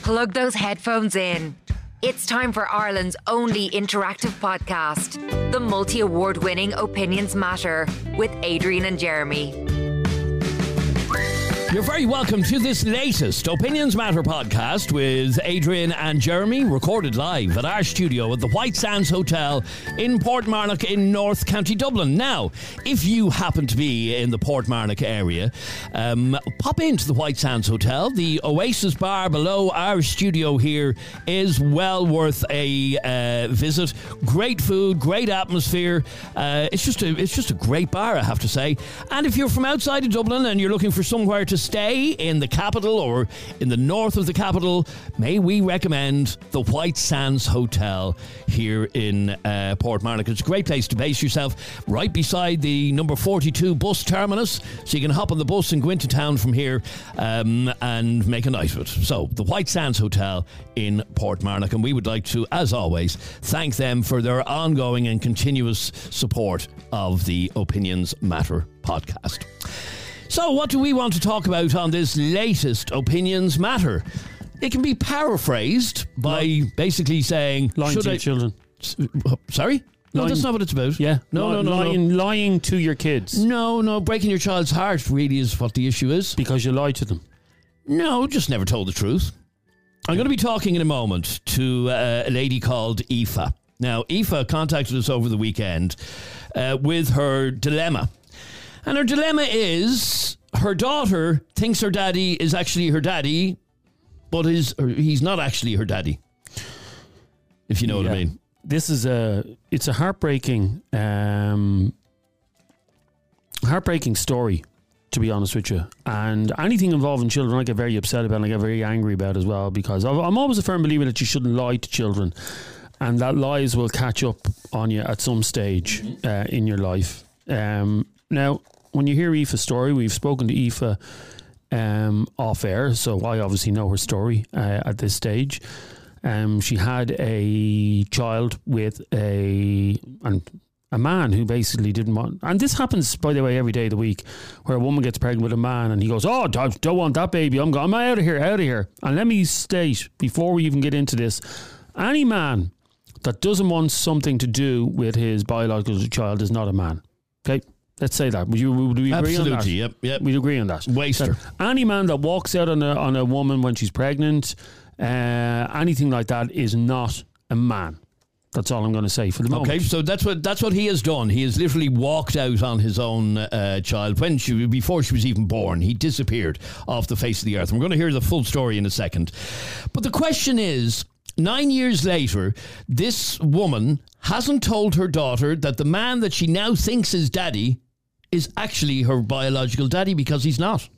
Plug those headphones in. It's time for Ireland's only interactive podcast, the multi-award winning Opinions Matter with Adrian and Jeremy. You're very welcome to this latest Opinions Matter podcast with Adrian and Jeremy, recorded live at our studio at the White Sands Hotel in Portmarnock in North County Dublin. Now, if you happen to be in the Portmarnock area, pop into the White Sands Hotel. The Oasis Bar below our studio here is well worth a visit. Great food, great atmosphere. It's just a great bar, I have to say. And if you're from outside of Dublin and you're looking for somewhere to stay in the capital or in the north of the capital, may we recommend the White Sands Hotel here in Portmarnock. It's a great place to base yourself, right beside the number 42 bus terminus, so you can hop on the bus and go into town from here and make a night of it. So, the White Sands Hotel in Portmarnock, and we would like to, as always, thank them for their ongoing and continuous support of the Opinions Matter podcast. So, what do we want to talk about on this latest Opinions Matter? It can be paraphrased by basically saying... Lying to your children. Sorry? No, that's not what it's about. Yeah. No. Lying to your kids. No. Breaking your child's heart really is what the issue is. Because you lied to them. No, just never told the truth. I'm going to be talking in a moment to a lady called Aoife. Now, Aoife contacted us over the weekend with her dilemma. And her dilemma is her daughter thinks her daddy is actually her daddy, but he's not actually her daddy. If you know what I mean. This is it's a heartbreaking story, to be honest with you. And anything involving children I get very upset about and I get very angry about as well, because I'm always a firm believer that you shouldn't lie to children and that lies will catch up on you at some stage in your life. Now, when you hear Aoife's story, we've spoken to Aoife off air, so I obviously know her story at this stage. She had a child with a man who basically didn't want... And this happens, by the way, every day of the week, where a woman gets pregnant with a man and he goes, "Oh, don't want that baby. I'm out of here. And let me state, before we even get into this, any man that doesn't want something to do with his biological child is not a man. Okay? Let's say that. Would we agree on that? Absolutely, yep. We'd agree on that. Waster. Any man that walks out on a woman when she's pregnant, anything like that, is not a man. That's all I'm going to say for the moment. Okay, so that's what he has done. He has literally walked out on his own child before she was even born. He disappeared off the face of the earth. And we're going to hear the full story in a second. But the question is, 9 years later, this woman hasn't told her daughter that the man that she now thinks is daddy is actually her biological daddy, because he's not.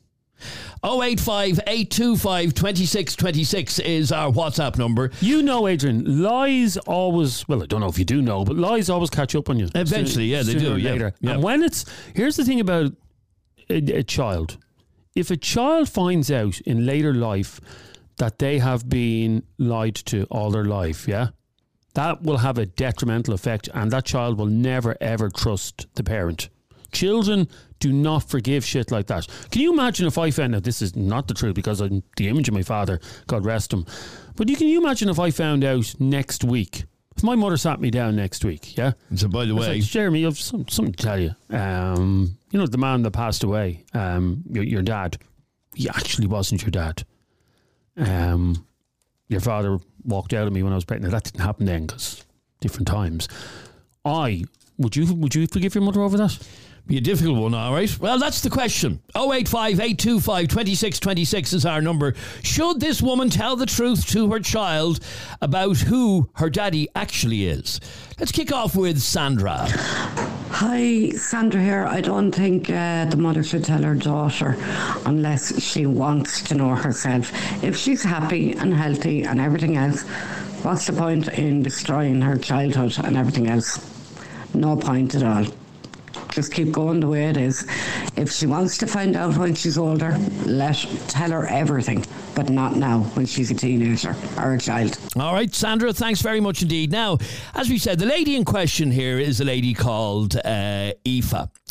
085 825 2626 is our WhatsApp number. You know, Adrian, lies always... Well, I don't know if you do know, but lies always catch up on you. Eventually, they do. Later. Yeah. And when it's... Here's the thing about a child. If a child finds out in later life that they have been lied to all their life, that will have a detrimental effect, and that child will never, ever trust the parent. Children do not forgive shit like that. Can you imagine if I found out... This is not the truth, because I'm the image of my father, God rest him. But can you imagine if I found out next week, if my mother sat me down next week, So, by the way... Like, Jeremy, I've something to tell you. You know, the man that passed away, your dad, he actually wasn't your dad. Your father walked out on me when I was pregnant. That didn't happen then, because different times. Would you forgive your mother over that? Be a difficult one, all right. Well, that's the question. 085 825 2626 is our number. Should this woman tell the truth to her child about who her daddy actually is? Let's kick off with Sandra. Hi, Sandra here. I don't think the mother should tell her daughter unless she wants to know herself. If she's happy and healthy and everything else, what's the point in destroying her childhood and everything else? No point at all. Just keep going the way it is. If she wants to find out when she's older, tell her everything, but not now when she's a teenager or a child. All right, Sandra, thanks very much indeed. Now, as we said, the lady in question here is a lady called Aoife.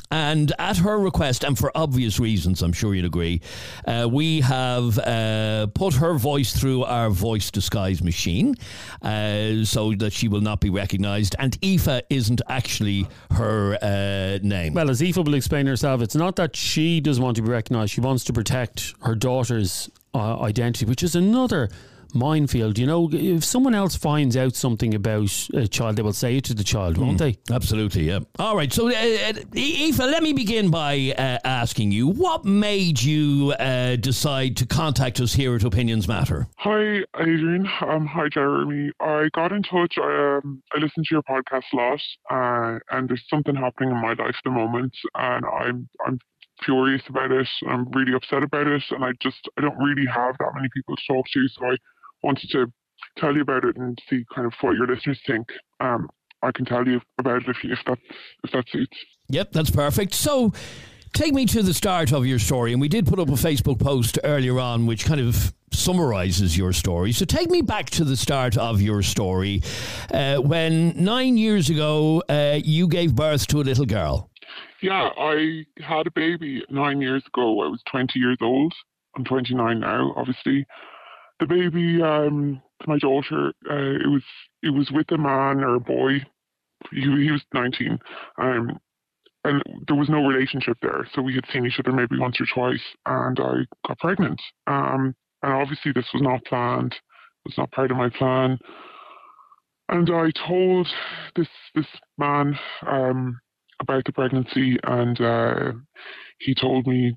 And at her request, and for obvious reasons, I'm sure you'd agree, we have put her voice through our voice disguise machine so that she will not be recognised. And Aoife isn't actually her name. Well, as Aoife will explain herself, it's not that she doesn't want to be recognised. She wants to protect her daughter's identity, which is another minefield. You know, if someone else finds out something about a child, they will say it to the child, won't they? Absolutely, yeah. All right, so Aoife, let me begin by asking you, what made you decide to contact us here at Opinions Matter? Hi, Adrian. Hi, Jeremy. I got in touch. I listen to your podcast a lot, and there's something happening in my life at the moment, and I'm furious about it. I'm really upset about it, and I don't really have that many people to talk to, so I wanted to tell you about it and see kind of what your listeners think. I can tell you about it if that suits. Yep, that's perfect. So take me to the start of your story, and we did put up a Facebook post earlier on which kind of summarises your story. So take me back to the start of your story when 9 years ago you gave birth to a little girl. Yeah, I had a baby 9 years ago. I was 20 years old. I'm 29 now, obviously. The baby, my daughter, it was with a man or a boy. He was 19, and there was no relationship there. So we had seen each other maybe once or twice, and I got pregnant. And obviously this was not planned. It was not part of my plan. And I told this man about the pregnancy, and he just told me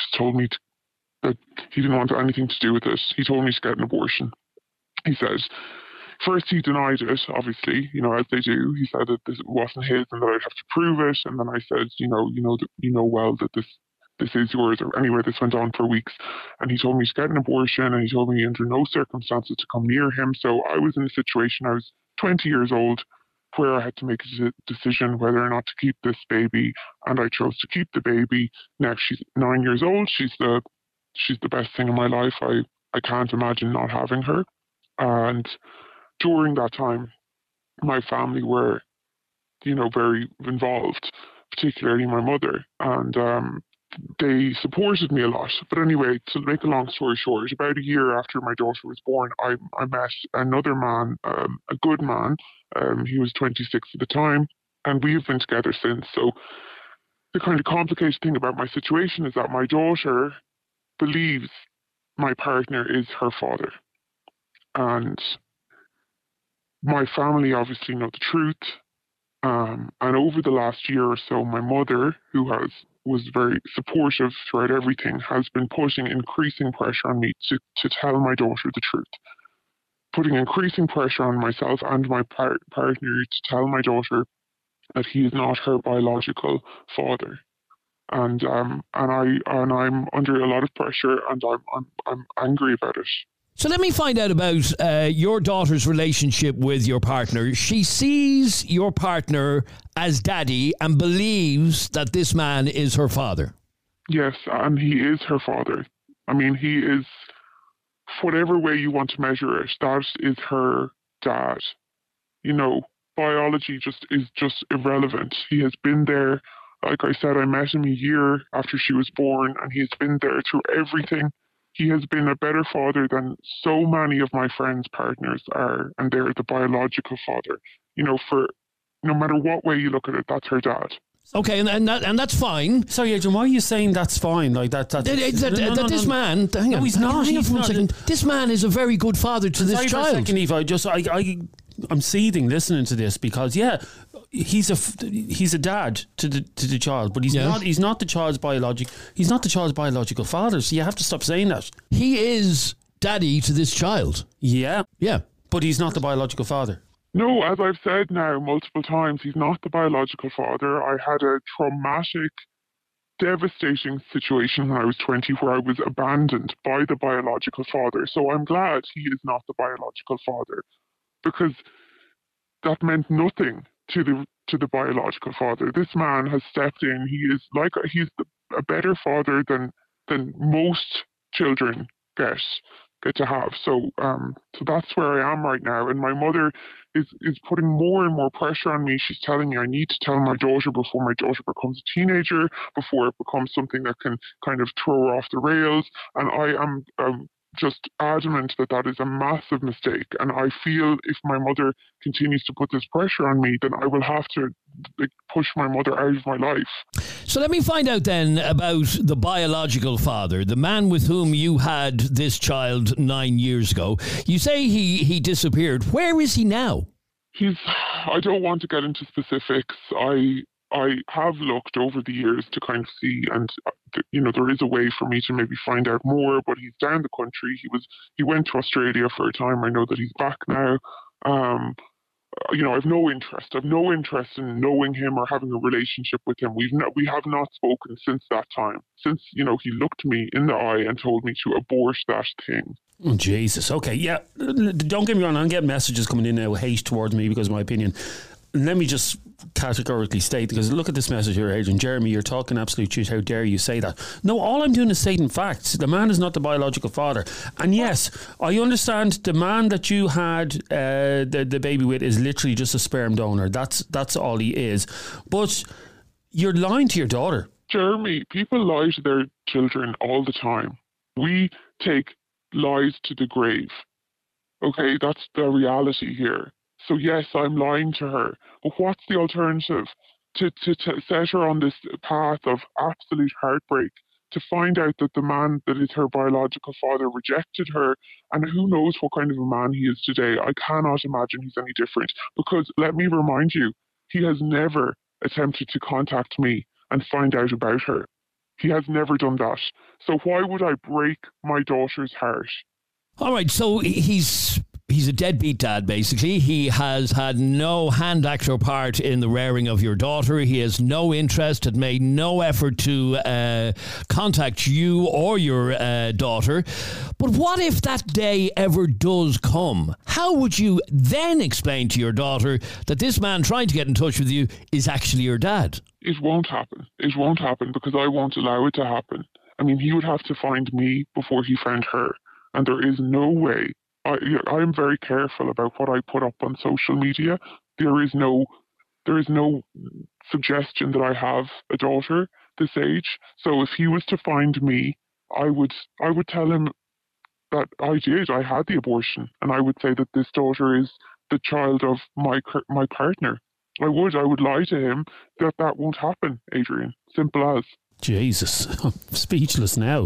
that he didn't want anything to do with it. He told me to get an abortion. He said, first he denied it, obviously, as they do. He said that this wasn't his and that I'd have to prove it. And then I said, you know well that this is yours. Or anyway, this went on for weeks. And he told me to get an abortion, and he told me under no circumstances to come near him. So I was in a situation, I was 20 years old, where I had to make a decision whether or not to keep this baby, and I chose to keep the baby. Now she's 9 years old. She's the best thing in my life. I can't imagine not having her. And during that time, my family were, very involved, particularly my mother, and they supported me a lot. But anyway, to make a long story short, about a year after my daughter was born, I met another man, a good man. He was 26 at the time, and we have been together since. So the kind of complicated thing about my situation is that my daughter believes my partner is her father. And my family obviously know the truth. And over the last year or so, my mother, who was very supportive throughout everything, has been putting increasing pressure on me to tell my daughter the truth. Putting increasing pressure on myself and my partner to tell my daughter that he is not her biological father. And I'm under a lot of pressure, and I'm angry about it. So let me find out about your daughter's relationship with your partner. She sees your partner as daddy and believes that this man is her father. Yes, and he is her father. I mean, he is, whatever way you want to measure it, that is her dad. Biology is just irrelevant. He has been there. Like I said, I met him a year after she was born, and he's been there through everything. He has been a better father than so many of my friends' partners are, and they're the biological father. For no matter what way you look at it, that's her dad. Okay, and that's fine. Sorry, Adrian, why are you saying that's fine? Like that this man, hang on. No, he's not. He's not. This man is a very good father to this child. For a second, Eva, I'm seething listening to this because he's a dad to the child, but he's not the child's biological father. So you have to stop saying that. He is daddy to this child. Yeah, but he's not the biological father. No, as I've said now multiple times, he's not the biological father. I had a traumatic, devastating situation when I was 20 where I was abandoned by the biological father. So I'm glad he is not the biological father, because that meant nothing to the biological father. This man has stepped in. He's a better father than most children get. get to have. So that's where I am right now. And my mother is putting more and more pressure on me. She's telling me I need to tell my daughter before my daughter becomes a teenager, before it becomes something that can kind of throw her off the rails. And I am just adamant that is a massive mistake. And I feel if my mother continues to put this pressure on me, then I will have to push my mother out of my life. So let me find out then about the biological father, the man with whom you had this child 9 years ago. You say he disappeared. Where is he now? I don't want to get into specifics. I have looked over the years to kind of see, and there is a way for me to maybe find out more, but he's down the country. He went to Australia for a time. I know that he's back now. I've no interest. I've no interest in knowing him or having a relationship with him. We have not spoken since that time. Since, he looked me in the eye and told me to abort that thing. Oh, Jesus. Okay, yeah. Don't get me wrong. I'm getting messages coming in now, hate towards me because of my opinion. Let me just categorically state, because look at this message here, Adrian. Jeremy, you're talking absolute shit. How dare you say that? No, all I'm doing is stating facts. The man is not the biological father. And yes, I understand the man that you had the baby with is literally just a sperm donor. That's all he is. But you're lying to your daughter. Jeremy, people lie to their children all the time. We take lies to the grave. Okay, that's the reality here. So yes, I'm lying to her. But what's the alternative? To set her on this path of absolute heartbreak, to find out that the man that is her biological father rejected her, and who knows what kind of a man he is today. I cannot imagine he's any different. Because let me remind you, he has never attempted to contact me and find out about her. He has never done that. So why would I break my daughter's heart? All right, so he's a deadbeat dad, basically. He has had no hand, act or part in the rearing of your daughter. He has no interest, had made no effort to contact you or your daughter. But what if that day ever does come? How would you then explain to your daughter that this man trying to get in touch with you is actually your dad? It won't happen. It won't happen because I won't allow it to happen. I mean, he would have to find me before he found her. And there is no way. I am very careful about what I put up on social media. There is no suggestion that I have a daughter this age. So if he was to find me, I would tell him that I had the abortion, and I would say that this daughter is the child of my partner. I would lie to him that won't happen, Adrian. Simple as. Jesus, I'm speechless now.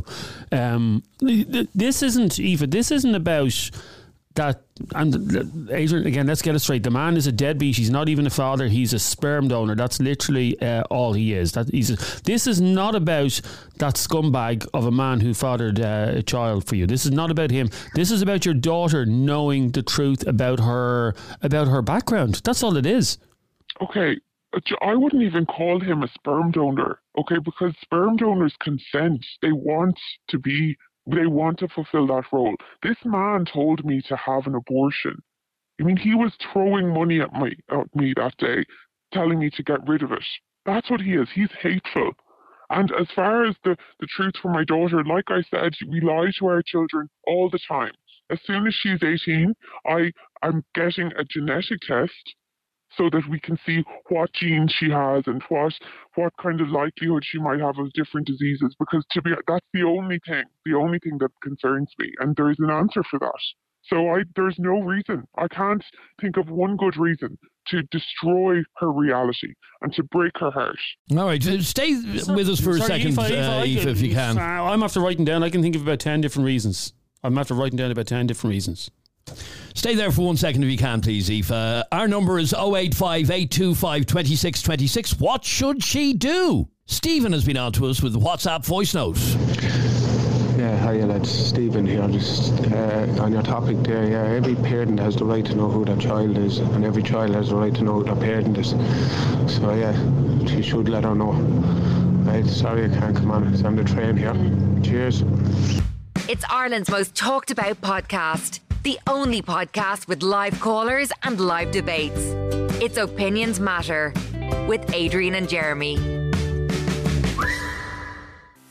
This isn't about that. And Adrian, again, let's get it straight. The man is a deadbeat. He's not even a father. He's a sperm donor. That's literally all he is. This is not about that scumbag of a man who fathered a child for you. This is not about him. This is about your daughter knowing the truth about her background. That's all it is. Okay. I wouldn't even call him a sperm donor, okay, because sperm donors consent. They want to fulfill that role. This man told me to have an abortion. I mean, he was throwing money at me that day, telling me to get rid of it. That's what he is. He's hateful. And as far as the truth for my daughter, like I said, we lie to our children all the time. As soon as she's 18, I'm getting a genetic test so that we can see what genes she has and what kind of likelihood she might have of different diseases. Because that's the only thing that concerns me, and there is an answer for that. So there's no reason. I can't think of one good reason to destroy her reality and to break her heart. All right, stay with us for a second, Aoife, if you can. I'm after writing down. I can think of about 10 different reasons. I'm after writing down about 10 different reasons. Stay there for 1 second if you can, please, Aoife. Our number is 085 825 2626. What should she do? Stephen has been on to us with the WhatsApp voice note. Yeah, hi lads, Stephen here. Just on your topic there, yeah, every parent has the right to know who their child is, and every child has the right to know who their parent is. So yeah, she should let her know. Right, sorry I can't come on, it's on the train here. Cheers. It's Ireland's most talked about podcast. The only podcast with live callers and live debates. It's Opinions Matter with Adrian and Jeremy.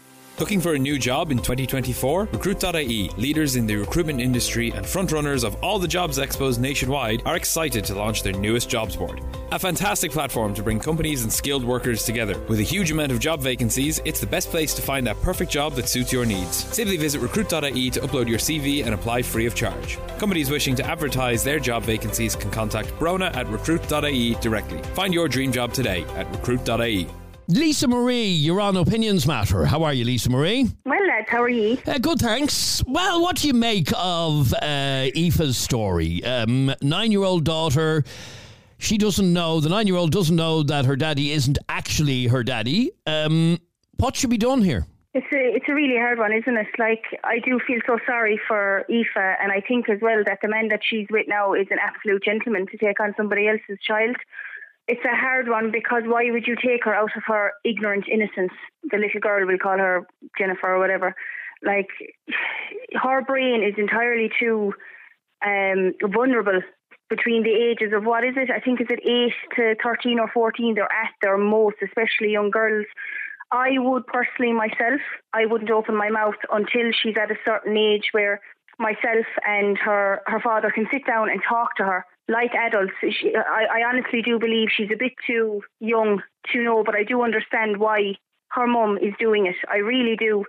Looking for a new job in 2024? Recruit.ie, leaders in the recruitment industry and frontrunners of all the jobs expos nationwide, are excited to launch their newest jobs board. A fantastic platform to bring companies and skilled workers together. With a huge amount of job vacancies, it's the best place to find that perfect job that suits your needs. Simply visit recruit.ie to upload your CV and apply free of charge. Companies wishing to advertise their job vacancies can contact Brona at recruit.ie directly. Find your dream job today at recruit.ie. Lisa Marie, you're on Opinions Matter. How are you, Lisa Marie? Well, lads, how are you? Good, thanks. Well, what do you make of Aoife's story? 9-year-old daughter, she doesn't know, the 9-year-old doesn't know that her daddy isn't actually her daddy. What should be done here? It's a really hard one, isn't it? Like, I do feel so sorry for Aoife, and I think as well that the man that she's with now is an absolute gentleman to take on somebody else's child. It's a hard one because why would you take her out of her ignorant innocence? The little girl, we'll call her Jennifer or whatever. Like, her brain is entirely too vulnerable between the ages of, what is it? I think is it 8 to 13 or 14? They're at their most, especially young girls. I would personally myself, I wouldn't open my mouth until she's at a certain age where myself and her father can sit down and talk to her like adults. I honestly do believe she's a bit too young to know, but I do understand why her mum is doing it. I really do.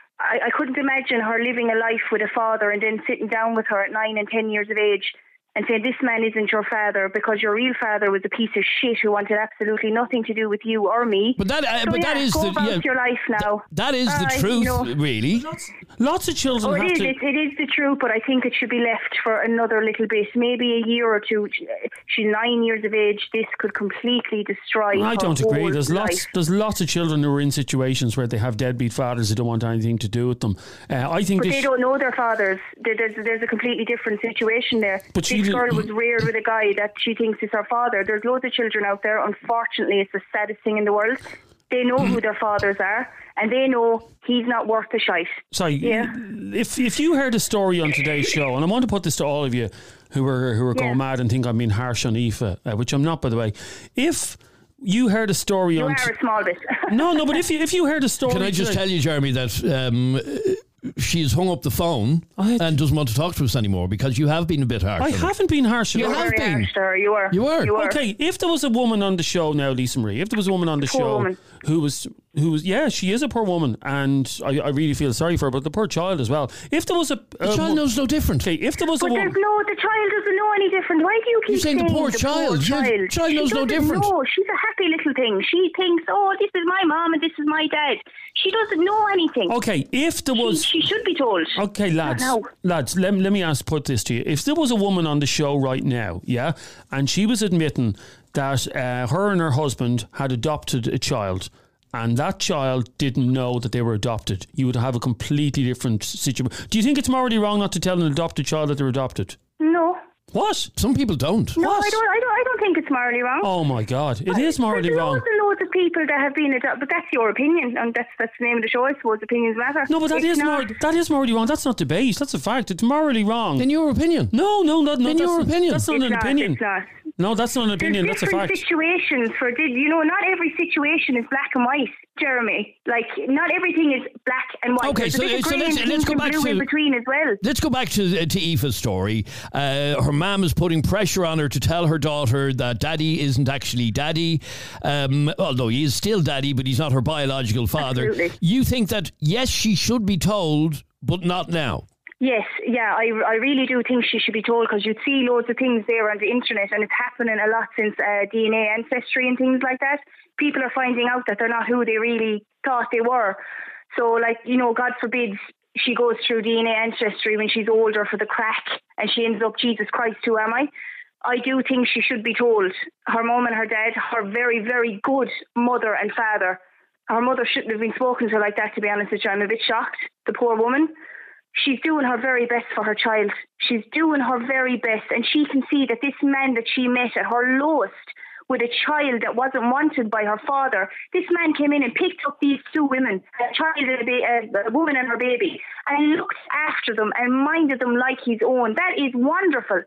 I couldn't imagine her living a life with a father and then sitting down with her at 9 and 10 years of age and saying, this man isn't your father because your real father was a piece of shit who wanted absolutely nothing to do with you or me. But that is go about your life now. That is the truth, really. Lots of children it is the truth, but I think it should be left for another little bit, maybe a year or two. She's 9 years of age. This could completely destroy I her don't agree. whole There's lots of children who are in situations where they have deadbeat fathers who don't want anything to do with them. I think, but they don't know their fathers. There's a completely different situation there. But this girl was reared with a guy that she thinks is her father. There's loads of children out there. Unfortunately, it's the saddest thing in the world. They know who their fathers are, and they know he's not worth the shite. Sorry, yeah. If you heard a story on today's show, and I want to put this to all of you who are going mad and think I'm being harsh on Aoife, which I'm not, by the way. If you heard a story you on... You are a small bit. No, but if you heard a story... Can I just tell you, Jeremy, that... she's hung up the phone and doesn't want to talk to us anymore because you have been a bit harsh. I haven't been harsh. You have been. You were. You were. Okay, if there was a woman on the show now, Lisa Marie, if there was a woman on the show who was, yeah, she is a poor woman, and I really feel sorry for her, but the poor child as well. If there was the child knows no different. Okay, if there was a woman, the child doesn't know any different. Why do you keep saying the poor child? The child knows no different. No, she's a happy little thing. She thinks, oh, this is my mom and this is my dad. She doesn't know anything. Okay, if there was... She should be told. Okay, lads, let me put this to you. If there was a woman on the show right now, yeah, and she was admitting that her and her husband had adopted a child, and that child didn't know that they were adopted, you would have a completely different situation. Do you think it's morally wrong not to tell an adopted child that they're adopted? No. What? Some people don't. No, what? I don't think it's morally wrong. Oh my God, it is morally wrong. There's loads of people that have been adopted, but that's your opinion, and that's the name of the show, I suppose. Opinions matter. No, but that is morally wrong. That's not debate. That's a fact. It's morally wrong. In your opinion? No, that's your opinion. That's not an opinion. It's not. No, that's not an opinion. That's a fact. There's different situations for, not every situation is black and white, Jeremy. Like, not everything is black and white. Okay, so let's go back to in between as well. Let's go back to Aoife's story. Her mum is putting pressure on her to tell her daughter that daddy isn't actually daddy. Although he is still daddy, but he's not her biological father. Absolutely. You think that, yes, she should be told, but not now? Yes, yeah, I really do think she should be told, because you'd see loads of things there on the internet, and it's happening a lot since DNA ancestry and things like that. People are finding out that they're not who they really thought they were. So, like, God forbid she goes through DNA ancestry when she's older for the crack and she ends up, Jesus Christ, who am I? I do think she should be told. Her mum and her dad, her very, very good mother and father. Her mother shouldn't have been spoken to like that, to be honest with you. I'm a bit shocked. The poor woman. She's doing her very best for her child. She's doing her very best. And she can see that this man that she met at her lowest with a child that wasn't wanted by her father, this man came in and picked up these two women, a child, a woman and her baby, and looked after them and minded them like his own. That is wonderful.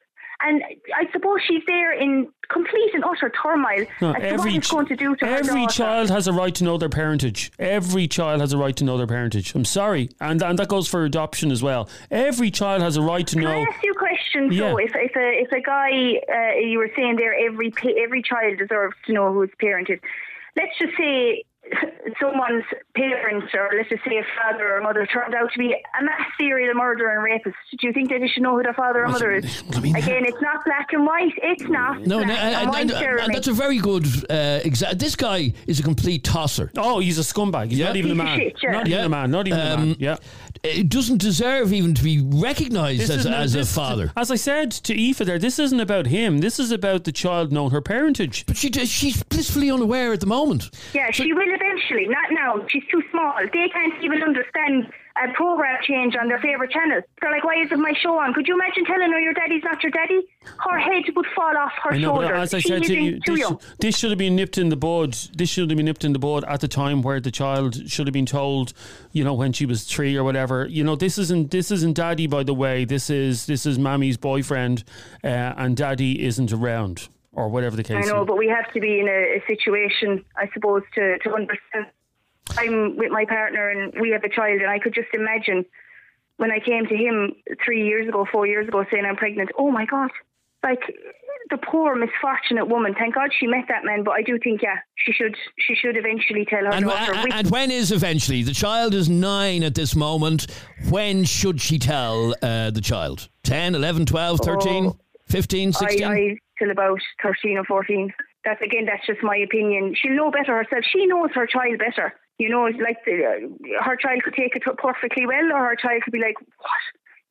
And I suppose she's there in complete and utter turmoil as to what it's going to do to her daughter. Every child has a right to know their parentage. Every child has a right to know their parentage. I'm sorry. And that goes for adoption as well. Every child has a right to know. Can I ask you a question? Yeah. So if a guy, you were saying there, every child deserves to know who his parent is. Let's just say someone's parents, or let's just say a father or mother, turned out to be a mass serial murderer and rapist. Do you think that they should know who their father or mother is? Again, it's not black and white. It's not. No, and that's a very good example. This guy is a complete tosser. Oh, he's a scumbag. He's not even a man. Not even a man. Not even a man. Yeah. It doesn't deserve even to be recognised as a father. As I said to Aoife there, this isn't about him. This is about the child knowing her parentage. But she's blissfully unaware at the moment. Yeah, she will eventually. Not now. She's too small. They can't even understand a program change on their favourite channel. They're like, why isn't my show on? Could you imagine telling her your daddy's not your daddy? Her head would fall off her shoulder. But as I said to you, this should have been nipped in the bud. This should have been nipped in the bud at the time where the child should have been told, when she was 3 or whatever. This isn't daddy, by the way. This is Mammy's boyfriend, and daddy isn't around, or whatever the case is. I know, but we have to be in a situation, I suppose, to understand. I'm with my partner and we have a child, and I could just imagine when I came to him 4 years ago saying I'm pregnant, oh my God, like the poor misfortunate woman. Thank God she met that man, but I do think, she should eventually tell her daughter. And when is eventually? The child is 9 at this moment. When should she tell the child? 10, 11, 12, 13, 15, 16? I till about 13 or 14. That's just my opinion. She'll know better herself. She knows her child better. It's like her child could take it perfectly well, or her child could be like, what?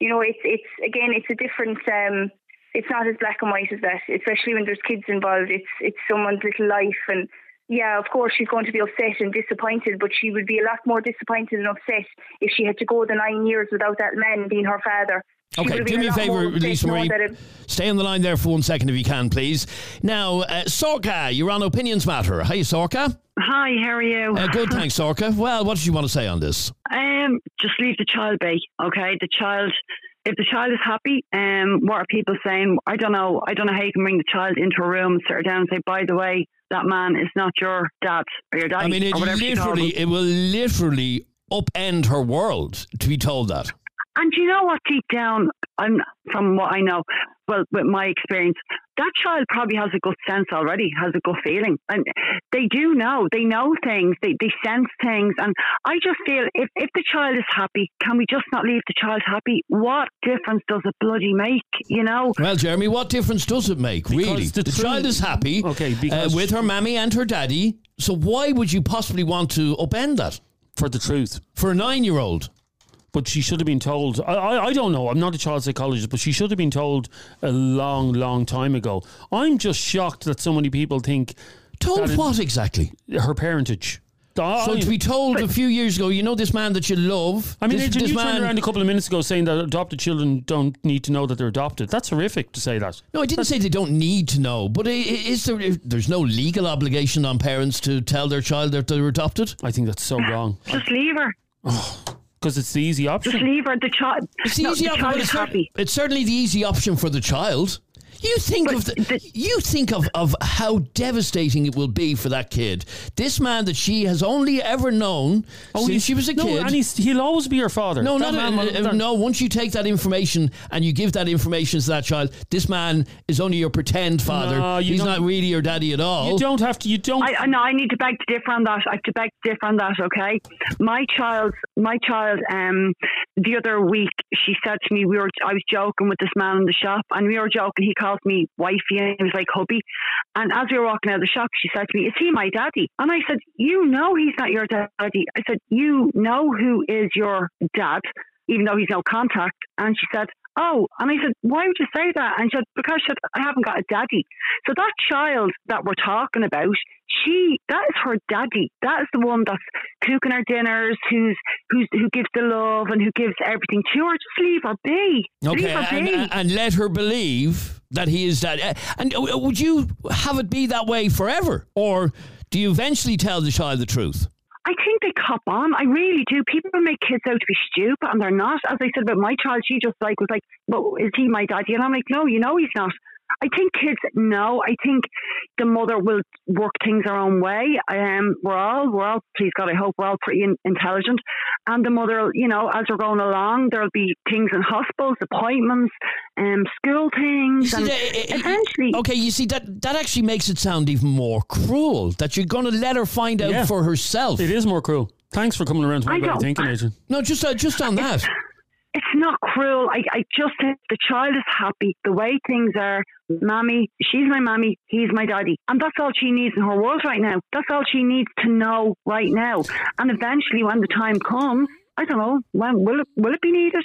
It's a different. It's not as black and white as that, especially when there's kids involved. It's someone's little life, and of course she's going to be upset and disappointed, but she would be a lot more disappointed and upset if she had to go the 9 years without that man being her father. Okay, do me a favour, Lisa Marie. Stay on the line there for 1 second if you can, please. Now, Sorka, you're on Opinions Matter. Hi, Sorka. Hi, how are you? Good, thanks, Sorka. Well, what did you want to say on this? Just leave the child be, okay? If the child is happy, what are people saying? I don't know how you can bring the child into a room, sit her down and say, by the way, that man is not your dad or your daddy. I mean, it will literally upend her world to be told that. And you know what, deep down, from what I know, well, with my experience, that child probably has a good sense already, has a good feeling. And they do know. They know things. They sense things. And I just feel if the child is happy, can we just not leave the child happy? What difference does it bloody make, Well, Jeremy, what difference does it make, really? The child is happy with her mammy and her daddy. So why would you possibly want to upend that? For the truth. For a 9-year-old. But she should have been told, I don't know, I'm not a child psychologist, but she should have been told a long, long time ago. I'm just shocked that so many people think... Told what exactly? Her parentage. So to be told a few years ago, this man that you love... I mean, you turned around a couple of minutes ago saying that adopted children don't need to know that they're adopted. That's horrific to say that. No, I didn't say they don't need to know, but there's no legal obligation on parents to tell their child that they're adopted? I think that's so wrong. Just leave her. Oh, because it's the easy option. Just leave her. The child. It's the easy option. Is happy. It's certainly the easy option for the child. You think of how devastating it will be for that kid. This man that she has only ever known since she was a kid. And he'll always be her father. No, no. Once you take that information and you give that information to that child, this man is only your pretend father. No, he's not really your daddy at all. You don't have to. You don't. I need to beg to differ on that. I have to beg to differ on that. Okay, my child. The other week, she said to me, I was joking with this man in the shop, and we were joking. He called me wifey, and he was like hubby. And as we were walking out of the shop, she said to me, "Is he my daddy?" And I said, "He's not your daddy." I said, "You know who is your dad, even though he's no contact." And she said, "Oh," and I said, "Why would you say that?" And she said, "Because I haven't got a daddy." So that child that we're talking about, that is her daddy. That is the one that's cooking her dinners, who gives the love and who gives everything to her. Just leave her be. Okay, leave her be. And let her believe that he is daddy. And would you have it be that way forever, or do you eventually tell the child the truth? I think they cop on. I really do. People make kids out to be stupid, and they're not. As I said about my child, she just was like, well, is he my daddy? And I'm like, no, he's not. I think kids know. I think the mother will work things her own way. We're all, please God, I hope we're all pretty intelligent. And the mother, as we're going along, there'll be things in hospitals, appointments, school things, and eventually. Okay, you see that actually makes it sound even more cruel that you're going to let her find out for herself. It is more cruel. Thanks for coming around to what I'm thinking, Adrian. No, just on that. It's not cruel. I just think the child is happy the way things are. Mammy, she's my mammy, he's my daddy. And that's all she needs in her world right now. That's all she needs to know right now. And eventually when the time comes, I don't know, when will it be needed?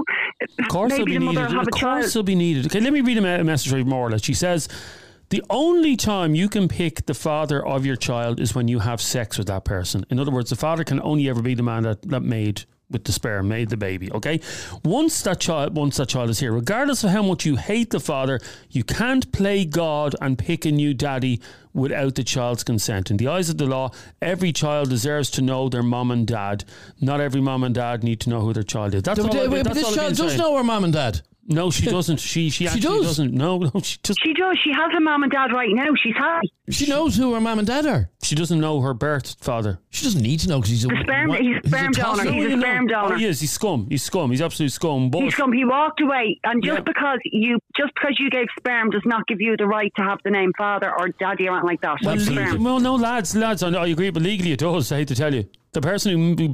Of course maybe it'll be needed. Of course it'll be needed. Okay, let me read a message from Morla. She says, the only time you can pick the father of your child is when you have sex with that person. In other words, the father can only ever be the man that made with the sperm, made the baby, okay? Once that child is here, regardless of how much you hate the father, you can't play God and pick a new daddy without the child's consent. In the eyes of the law, every child deserves to know their mum and dad. Not every mum and dad need to know who their child is. That's but this child does know her mum and dad. No, she doesn't. She actually doesn't. No, she does. She does. She has a mum and dad right now. She's happy. She knows who her mum and dad are. She doesn't know her birth father. She doesn't need to know because he's a sperm donor. He's a sperm donor. Oh, he is. He's scum. He's absolute scum. He's scum. He walked away, and just because you gave sperm does not give you the right to have the name father or daddy or anything like that. Well, no, lads. I agree, but legally it does. I hate to tell you. The person who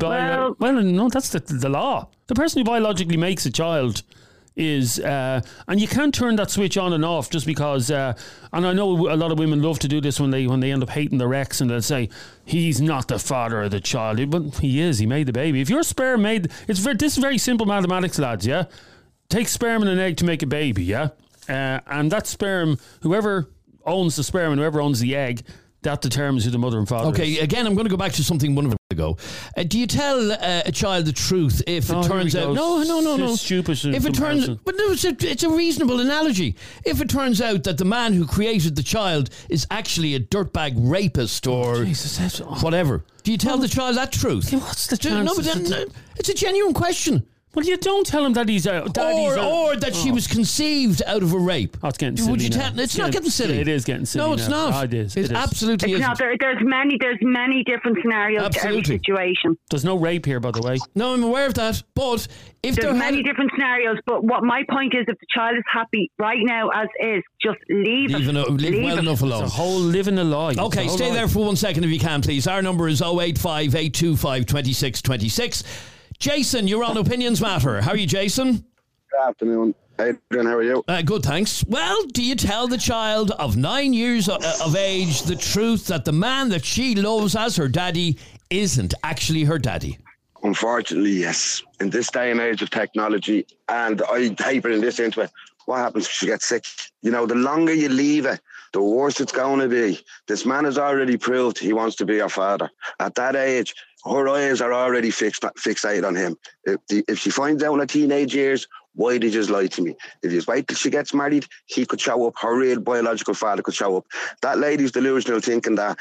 no, that's the law. The person who biologically makes a child is and you can't turn that switch on and off just because and I know a lot of women love to do this when they end up hating their ex, and they'll say he's not the father of the child, but he is. He made the baby. If your sperm made this is very simple mathematics, lads. Yeah, take sperm and an egg to make a baby. Yeah, and that sperm, whoever owns the sperm and whoever owns the egg, that determines who the mother and father is. Okay, again, I'm going to go back to something one of ago. Do you tell a child the truth if it turns out... No. It's stupid. If it turns... But no, it's a reasonable analogy. If it turns out that the man who created the child is actually a dirtbag rapist or whatever, do you tell the child that truth? Yeah, what's the chance? No, it's a genuine question. Well, you don't tell him that he's or that she was conceived out of a rape. Oh, it's getting silly. Would you tell? It's not getting silly. It is getting silly. No, it's not. Oh, it is. It absolutely is. There's many different scenarios to every situation. There's no rape here, by the way. No, I'm aware of that. But if there's many different scenarios, but what my point is, if the child is happy right now as is, just leave well enough alone. It's a whole living a lie. Okay, stay there for 1 second if you can, please. Our number is 085 825 2626. Jason, you're on Opinions Matter. How are you, Jason? Good afternoon. Adrian, how are you? Good, thanks. Well, do you tell the child of 9 years of age the truth that the man that she loves as her daddy isn't actually her daddy? Unfortunately, yes. In this day and age of technology, and I hate putting this into it, what happens if she gets sick? The longer you leave it, the worse it's going to be. This man has already proved he wants to be your father. At that age, her eyes are already fixated on him. If she finds out in her teenage years, why did you just lie to me? If you wait till she gets married, he could show up. Her real biological father could show up. That lady's delusional, thinking that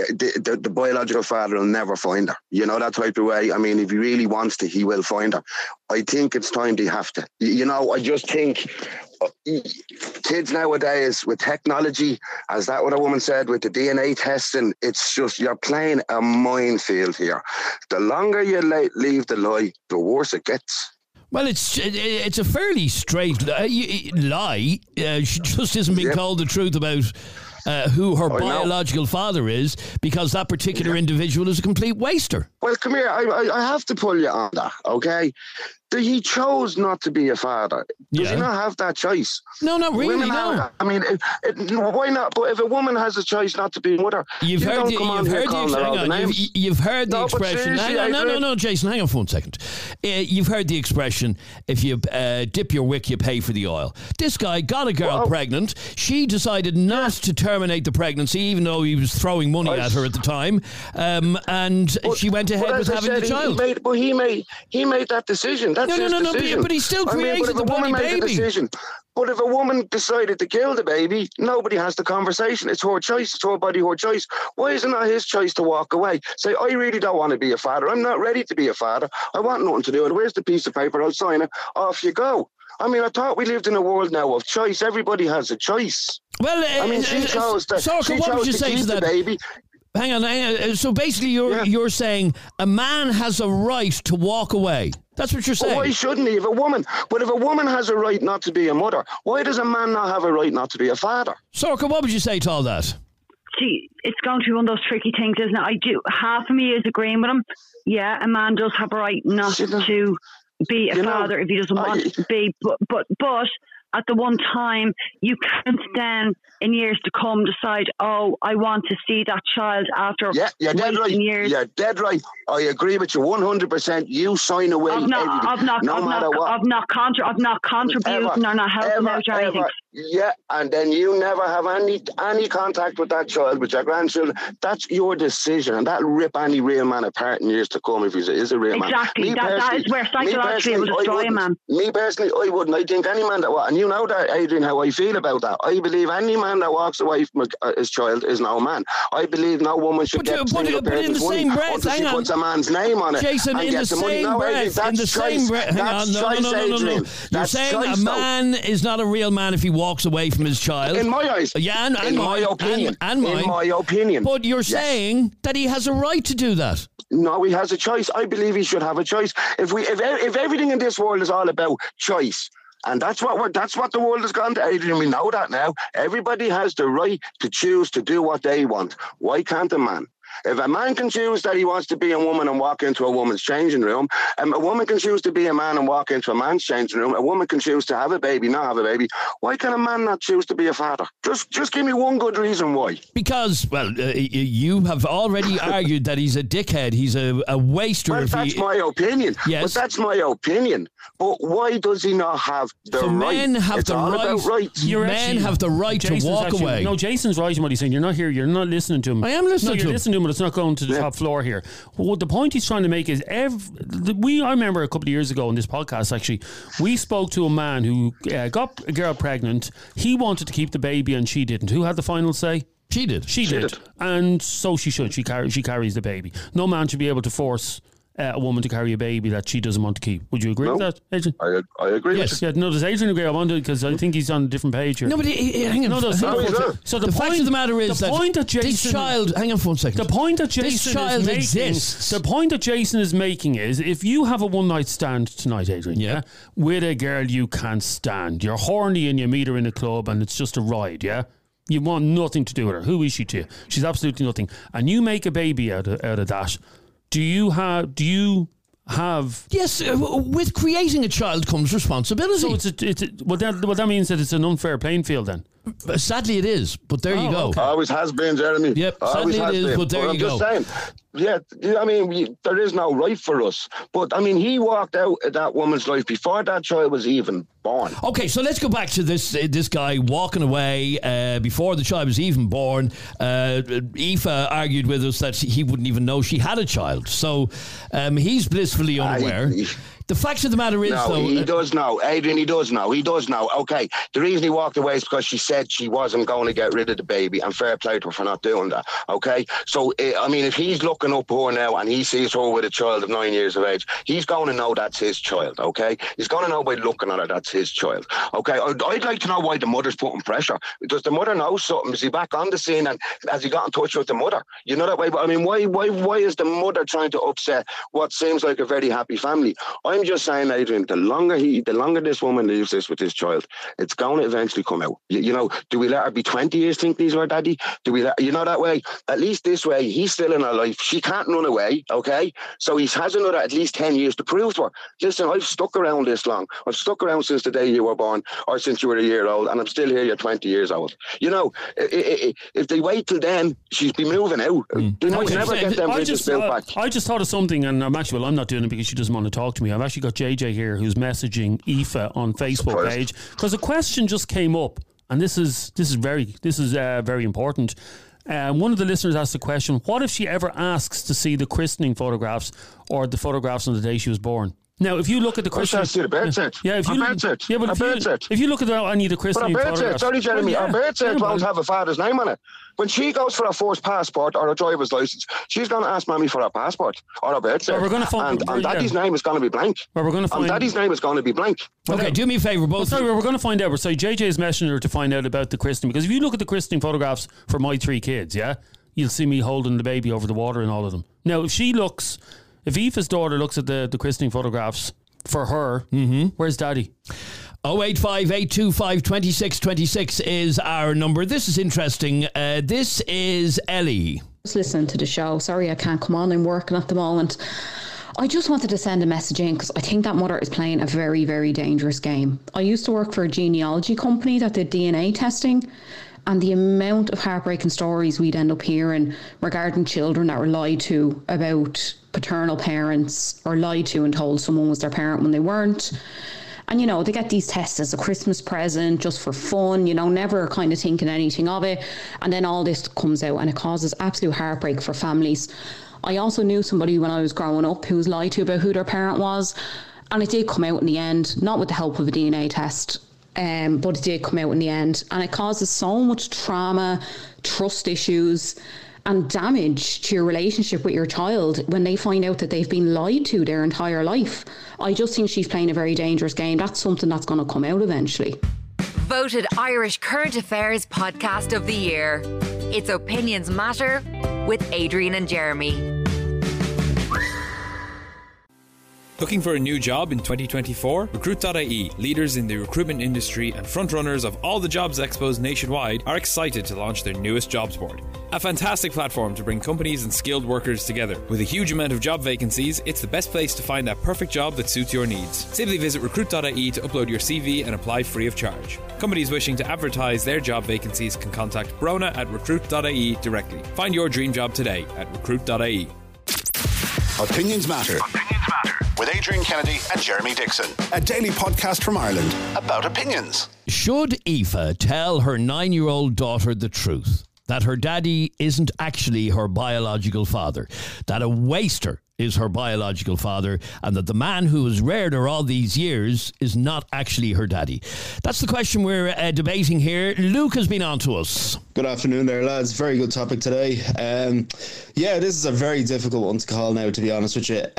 the biological father will never find her. That type of way. I mean, if he really wants to, he will find her. I think it's time they have to. I just think kids nowadays with technology, as that what a woman said with the DNA testing, it's just you're playing a minefield here. The longer you leave the lie, the worse it gets. Well, it's a fairly straight lie. She just isn't being told the truth about who her biological father is, because that particular individual is a complete waster. Well, come here. I have to pull you on that, okay? He chose not to be a father. Does he not have that choice? No, not really. No. I mean, why not? But if a woman has a choice not to be a mother, you've heard the expression. No, Jason, hang on for 1 second. You've heard the expression: if you dip your wick, you pay for the oil. This guy got a girl pregnant. She decided not to terminate the pregnancy, even though he was throwing money at her at the time, and she went ahead with having the child. He made that decision. That's his decision. But he still created the bloody baby. But if a woman decided to kill the baby, nobody has the conversation. It's her choice. It's her body, her choice. Why isn't it his choice to walk away? Say, I really don't want to be a father. I'm not ready to be a father. I want nothing to do with it. Where's the piece of paper? I'll sign it. Off you go. I mean, I thought we lived in a world now of choice. Everybody has a choice. Well, I mean, she chose to, Sorka, what would you say to that? Baby. Hang on. So basically, you're saying a man has a right to walk away. That's what you're saying. Why shouldn't he? If a woman has a right not to be a mother, why does a man not have a right not to be a father? Sorka, what would you say to all that? See, it's going to be one of those tricky things, isn't it? Half of me is agreeing with him. Yeah, a man does have a right not to be a father if he doesn't want to be, but at the one time, you can't then, in years to come, decide, oh, I want to see that child after you're dead right. Years. You're dead right. I agree with you 100%. You sign away everything, no matter what. I've not contributing or not helping out or anything. Yeah, and then you never have any contact with that child, with your grandchildren. That's your decision, and that'll rip any real man apart in years to come if he is a real man. Exactly. That is where psychologically it will destroy a man. Me personally, I wouldn't. I think any man that and you know that, Adrian, how I feel about that. I believe any man that walks away from his child is no man. I believe no woman should get single parent's money until she puts a man's name on it. Jason, in the same breath, hang on, no. You're saying a man is not a real man if he walks away from his child. In my eyes. Yeah, and in my opinion. And mine. In my opinion. But you're saying that he has a right to do that. No, he has a choice. I believe he should have a choice. If everything in this world is all about choice, and that's what the world has gone to, Adrian. We know that now. Everybody has the right to choose to do what they want. Why can't a man? If a man can choose that he wants to be a woman and walk into a woman's changing room, a woman can choose to be a man and walk into a man's changing room, a woman can choose to have a baby, not have a baby, why can a man not choose to be a father? Just give me one good reason why. Because, you have already argued that he's a dickhead, he's a waster. Well, that's my opinion. Yes. But that's my opinion. But why does he not have the right? Men have it's the all right. About rights. Men have the right to walk away. No, Jason's right in what he's saying. You're not here. You're not listening to him. I am listening to him. You're listening to him, but it's not going to the top floor here. Well, the point he's trying to make is I remember a couple of years ago in this podcast, actually, we spoke to a man who got a girl pregnant. He wanted to keep the baby and she didn't. Who had the final say? She did. She did. And so she should. She carries the baby. No man should be able to force a woman to carry a baby that she doesn't want to keep. Would you agree with that, Adrian? I agree with you. Yeah, no, does Adrian agree? I wonder, because I think he's on a different page here. No, but hang on. So the fact of the matter is that this child... Hang on for 1 second. The point that Jason exists. The point that Jason is making is, if you have a one-night stand tonight, Adrian, with a girl you can't stand, you're horny and you meet her in a club and it's just a ride, you want nothing to do with her. Who is she to you? She's absolutely nothing. And you make a baby out of that. Do you have? Yes, with creating a child comes responsibility. So that means that it's an unfair playing field then. Sadly, it is. But there you go. Okay. Always has been, Jeremy. Yep. Sadly, it is. But there you go. I'm just saying. I mean, there is no right for us. But I mean, he walked out of that woman's life before that child was even born. Okay, so let's go back to this guy walking away before the child was even born. Aoife argued with us that he wouldn't even know she had a child. So he's blissfully unaware. The fact of the matter is, though... he does know. Adrian, he does know. Okay, the reason he walked away is because she said she wasn't going to get rid of the baby, and fair play to her for not doing that, okay? So, I mean, if he's looking up her now and he sees her with a child of 9 years of age, he's going to know that's his child, okay? He's going to know by looking at her that's his child, okay? I'd like to know why the mother's putting pressure. Does the mother know something? Is he back on the scene, and has he got in touch with the mother? You know that way? I mean, why is the mother trying to upset what seems like a very happy family? I'm just saying, Adrian, the longer this woman leaves this with this child, it's going to eventually come out. You know, do we let her be 20 years think these were daddy? Do we let, that way? At least this way, he's still in her life. She can't run away, okay? So he has another at least 10 years to prove to her, listen, I've stuck around this long. I've stuck around since the day you were born, or since you were a year old, and I'm still here, you're 20 years old. You know, if they wait till then, she's be moving out. They might never get them bridges built back. I just thought of something, and I'm not doing it because she doesn't want to talk to me. I've actually got JJ here who's messaging Aoife on Facebook page, because a question just came up, and this is very important. One of the listeners asked the question, what if she ever asks to see the christening photographs or the photographs on the day she was born? Now, if you look at the Christian, christening, see the birth cert. yeah, if you look, yeah, but if you look at any of the But christening our birth cert, photographs, sorry, Jeremy, our birth cert yeah, won't have a father's name on it. When she goes for her first passport or a driver's license, she's going to ask Mammy for her passport or her birth cert. Well, we're going to find, and Daddy's name is going to be blank. Well, we're going to find. And Daddy's name is going to be blank. Okay, do me a favour, both. Sorry, we're going to find out. We're sorry, JJ's messenger to find out about the christening, because if you look at the christening photographs for my 3 kids, yeah, you'll see me holding the baby over the water in all of them. Now, if Aoife's daughter looks at the christening photographs for her, where's Daddy? 085 825 2626 is our number. This is interesting. This is Ellie. Just listening to the show. Sorry I can't come on. I'm working at the moment. I just wanted to send a message in because I think that mother is playing a very, very dangerous game. I used to work for a genealogy company that did DNA testing, and the amount of heartbreaking stories we'd end up hearing regarding children that were lied to about paternal parents, or lied to and told someone was their parent when they weren't. And, you know, they get these tests as a Christmas present just for fun, you know, never kind of thinking anything of it. And then all this comes out and it causes absolute heartbreak for families. I also knew somebody when I was growing up who was lied to about who their parent was. And it did come out in the end, not with the help of a DNA test, but it did come out in the end. And it causes so much trauma, trust issues, and damage to your relationship with your child when they find out that they've been lied to their entire life. I just think she's playing a very dangerous game. That's something that's going to come out eventually. Voted Irish Current Affairs Podcast of the Year. It's Opinions Matter with Adrian and Jeremy. Looking for a new job in 2024? Recruit.ie, leaders in the recruitment industry and frontrunners of all the jobs expos nationwide, are excited to launch their newest jobs board. A fantastic platform to bring companies and skilled workers together. With a huge amount of job vacancies, it's the best place to find that perfect job that suits your needs. Simply visit recruit.ie to upload your CV and apply free of charge. Companies wishing to advertise their job vacancies can contact Brona at recruit.ie directly. Find your dream job today at recruit.ie. Opinions Matter. With Adrian Kennedy and Jeremy Dixon. A daily podcast from Ireland about opinions. Should Aoife tell her 9-year-old daughter the truth? That her daddy isn't actually her biological father. That a waster is her biological father, and that the man who has reared her all these years is not actually her daddy. That's the question we're debating here. Luke has been on to us. Good afternoon there, lads. Very good topic today. Yeah, this is a very difficult one to call now, to be honest with you.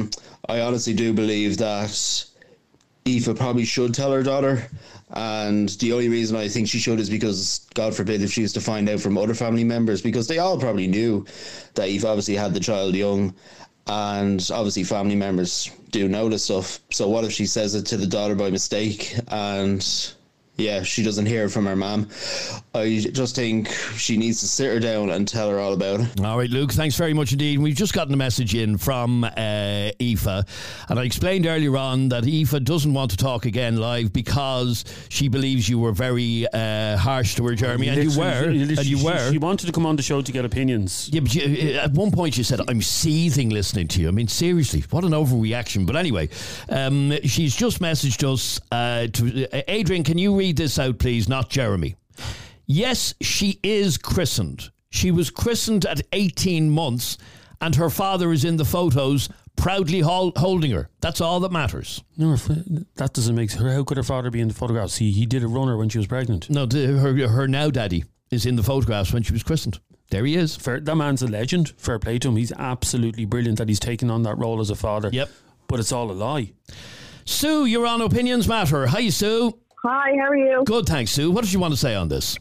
I honestly do believe that Aoife probably should tell her daughter, and the only reason I think she should is because, God forbid, if she was to find out from other family members, because they all probably knew that Aoife obviously had the child young, and obviously family members do know this stuff. So what if she says it to the daughter by mistake and yeah, she doesn't hear it from her mum? I just think she needs to sit her down and tell her all about it. All right, Luke, thanks very much indeed. We've just gotten a message in from Aoife, and I explained earlier on that Aoife doesn't want to talk again live because she believes you were very harsh to her, Jeremy, and you were. She wanted to come on the show to get opinions. Yeah, but at one point she said, I'm seething listening to you. I mean, seriously, what an overreaction. But anyway, she's just messaged us. Adrian, can you read this out, please? Not Jeremy. Yes, she is christened. She was christened at 18 months, and her father is in the photos proudly holding her. That's all that matters. No, that doesn't make sense. How could her father be in the photographs? He did a runner when she was pregnant. No, her now daddy is in the photographs when she was christened. There he is. That man's a legend. Fair play to him. He's absolutely brilliant that he's taken on that role as a father. Yep. But it's all a lie. Sue, you're on Opinions Matter. Hi, Sue. Hi, how are you? Good, thanks, Sue. What did you want to say on this?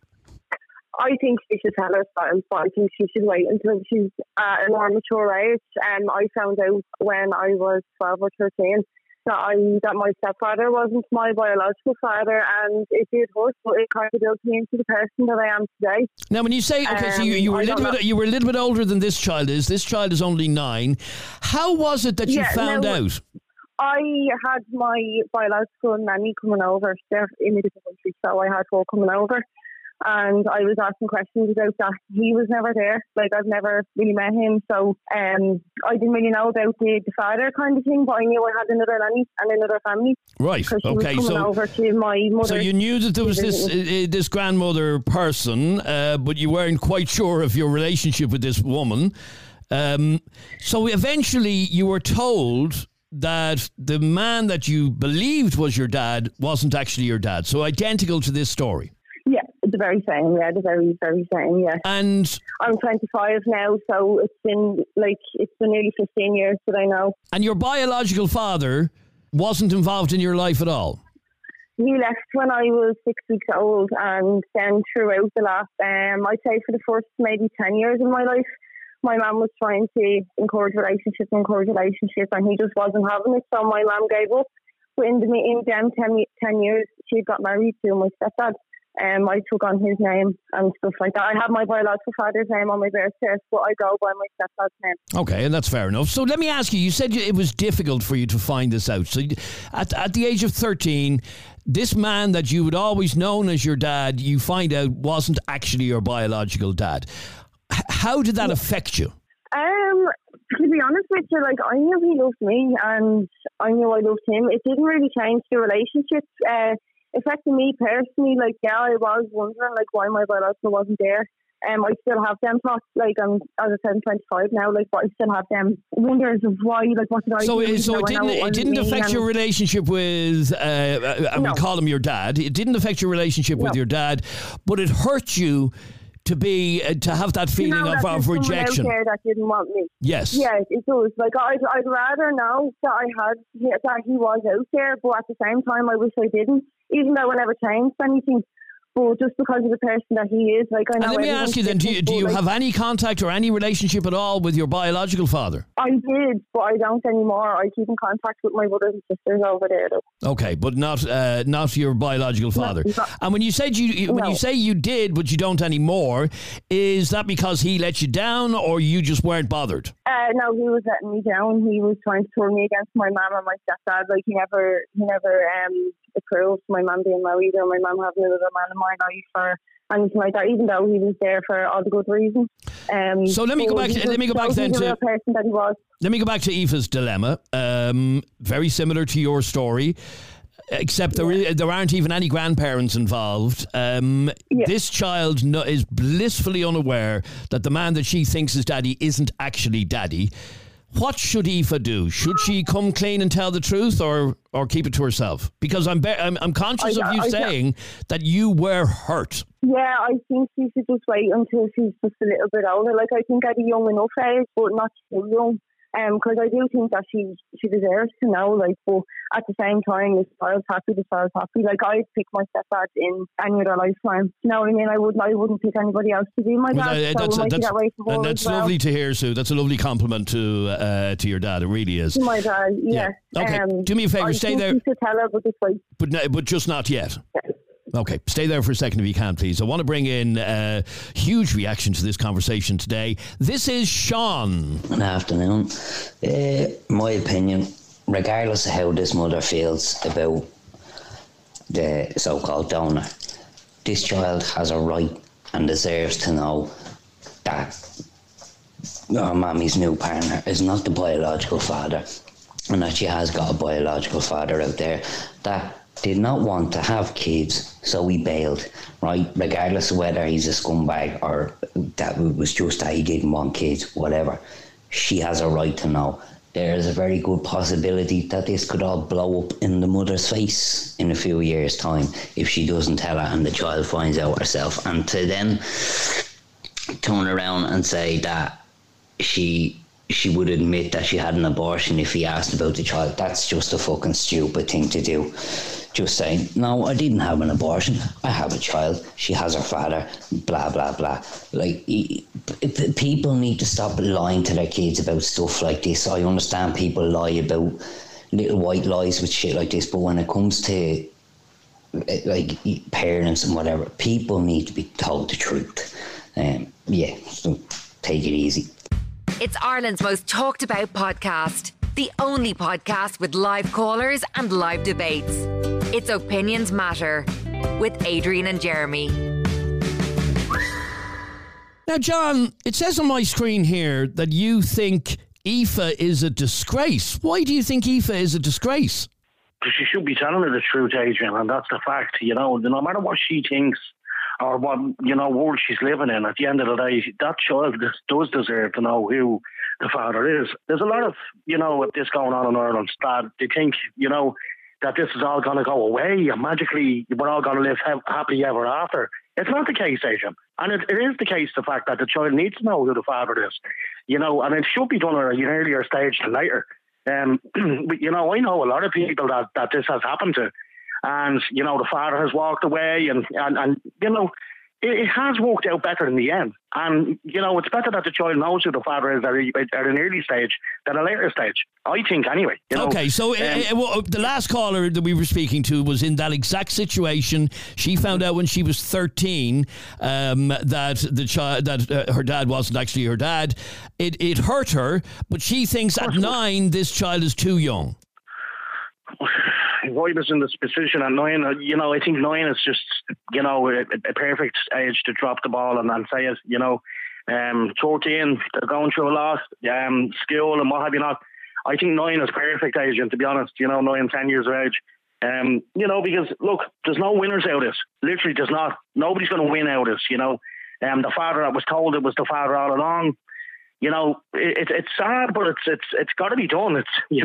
I think she should tell her son, but I think she should wait until she's a more mature age. I found out when I was 12 or 13 that my stepfather wasn't my biological father, and it did hurt, but it kind of built me into the person that I am today. Now, when you say, okay, so you were a little bit older than this child is. This child is only 9. How was it that you found out? I had my biological nanny coming over. They're in a different country, so I had her coming over. And I was asking questions about that. He was never there. Like, I've never really met him. So I didn't really know about the father kind of thing, but I knew I had another nanny and another family. Right, okay. Was coming over to my mother. So you knew that there was this grandmother person, but you weren't quite sure of your relationship with this woman. So eventually you were told that the man that you believed was your dad wasn't actually your dad. So identical to this story. Yeah, the very same. Yeah, the very, very same. Yeah. And I'm 25 now, so it's been nearly 15 years that I know. And your biological father wasn't involved in your life at all? He left when I was 6 weeks old, and then throughout the last, I'd say for the first maybe 10 years of my life, my mum was trying to encourage relationship, and he just wasn't having it, so my mum gave up. But in them 10 years, she got married to my stepdad. I took on his name and stuff like that. I have my biological father's name on my birth cert, but I go by my stepdad's name. Okay, and that's fair enough. So let me ask you, you said it was difficult for you to find this out. So at the age of 13, this man that you had always known as your dad, you find out wasn't actually your biological dad. How did that affect you? To be honest with you, I knew he loved me and I knew I loved him. It didn't really change the relationship. Affecting me personally, I was wondering why my biological wasn't there. I still have them thoughts, as I said, I'm 25 now, but I still have them wonders of why, what did I do? So it didn't affect your relationship with, we call him your dad. It didn't affect your relationship with your dad, but it hurt you to have that feeling of rejection. Out there that didn't want me. Yes. Yeah, it does. I'd rather know that that he was out there, but at the same time, I wish I didn't. Even though I never changed anything, but just because of the person that he is, I know. And let me ask you then: do you have any contact or any relationship at all with your biological father? I did, but I don't anymore. I keep in contact with my brothers and sisters over there, though. Okay, but not your biological father. And when you said when you say you did, but you don't anymore, is that because he let you down, or you just weren't bothered? No, he was letting me down. He was trying to turn me against my mum and my stepdad. He never approved my mum being married or my mum having another man in my life or anything like that, even though he was there for all the good reasons. So let me go back. Let me go back then to the real person that he was. Let me go back to Aoife's dilemma. Very similar to your story. Except there aren't even any grandparents involved. This child is blissfully unaware that the man that she thinks is daddy isn't actually daddy. What should Aoife do? Should she come clean and tell the truth, or keep it to herself? Because I'm conscious of you saying that you were hurt. Yeah, I think she should just wait until she's just a little bit older. I think at a young enough age, but not too young. Because I do think that she deserves to know, but at the same time, the child's happy, the child's happy. I'd pick my stepdad in any other lifetime. You know what I mean? I wouldn't pick anybody else to be my dad. That's lovely to hear, Sue. That's a lovely compliment to your dad. It really is. My dad, yeah. Okay, do me a favour, stay there. I think you should tell her, but just wait. But just not yet. Yeah. Okay, stay there for a second if you can, please. I want to bring in a huge reaction to this conversation today. This is Sean. Good afternoon. My opinion, regardless of how this mother feels about the so-called donor, this child has a right and deserves to know that her mommy's new partner is not the biological father, and that she has got a biological father out there that did not want to have kids, so he bailed, right? Regardless of whether he's a scumbag or that it was just that he didn't want kids, whatever. She has a right to know. There is a very good possibility that this could all blow up in the mother's face in a few years' time if she doesn't tell her and the child finds out herself. And to then turn around and say that she would admit that she had an abortion if he asked about the child, that's just a fucking stupid thing to do. Just saying, no, I didn't have an abortion. I have a child. She has her father. Blah, blah, blah. People need to stop lying to their kids about stuff like this. I understand people lie about little white lies with shit like this, but when it comes to parents and whatever, people need to be told the truth. So take it easy. It's Ireland's most talked about podcast. The only podcast with live callers and live debates. It's Opinions Matter with Adrian and Jeremy. Now, John, it says on my screen here that you think Aoife is a disgrace. Why do you think Aoife is a disgrace? Because she should be telling her the truth, Adrian, and that's the fact. No matter what she thinks or what, world she's living in. At the end of the day, that child does deserve to know who the father is. There's a lot of, with this going on in Ireland, that they think, that this is all going to go away and magically we're all going to live happily ever after. It's not the case, Adrian. And it is the case, the fact that the child needs to know who the father is, and it should be done at an earlier stage than later. But, I know a lot of people that this has happened to, and, the father has walked away and it has worked out better in the end. And, it's better that the child knows who the father is at an early stage than a later stage, I think, anyway. Okay, so the last caller that we were speaking to was in that exact situation. She found out when she was 13 that her dad wasn't actually her dad. It hurt her, but she thinks at 9 this child is too young. I was in this position at 9. I think 9 is just, a perfect age to drop the ball and say it. 13, they're going through a lot, school and what have you not. I think 9 is perfect age, and to be honest, 9, 10 years of age. Because look, there's no winners out of this. Literally, there's not. Nobody's going to win out of this. The father that was told it was the father all along. It's sad, but it's got to be done.